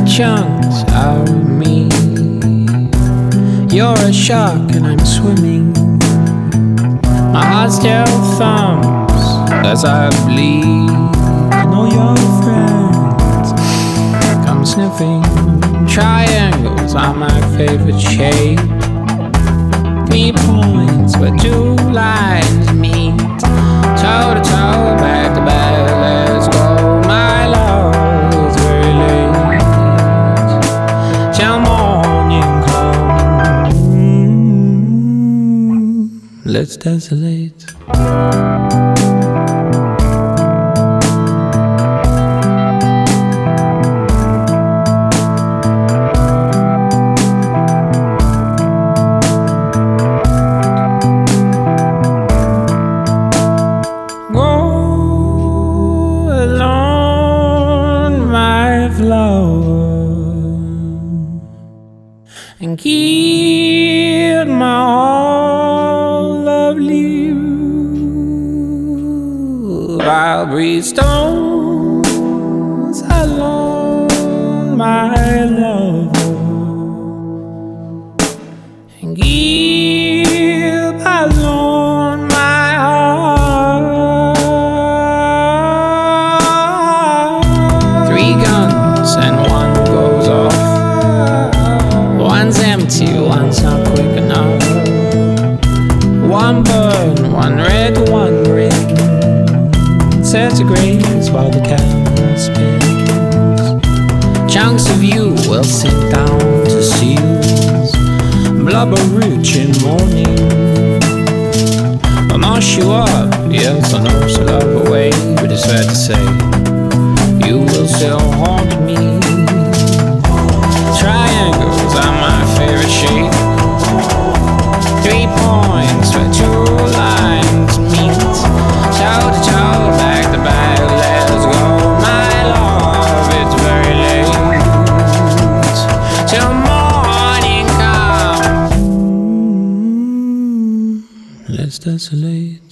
chunks out of me. You're a shark and I'm swimming. My heart still thumps as I bleed. And all your friends come sniffing. Triangles are my favorite shape. 3 points where 2 lines meet. Toe to toe, back to back, let's go. My love is very late till morning comes. Let's desolate. And keep my all of you. I'll breathe stones alone, my love, and keep alone my heart. 3 guns and 1 goes off. One's empty, one's not quick enough. 1 burn, 1 red, 1 green. Centigrades while the camera spins. Chunks of you will sink down to seals. Blubber rich in morning. I'll mash you up, yes, I know so love away. But it's fair to say, you will still haunt me. Triangles are my favorite shape. 3 points where 2 lines meet. Toe to toe, back to back, let's go. My love, it's very late till morning comes. Let's desolate.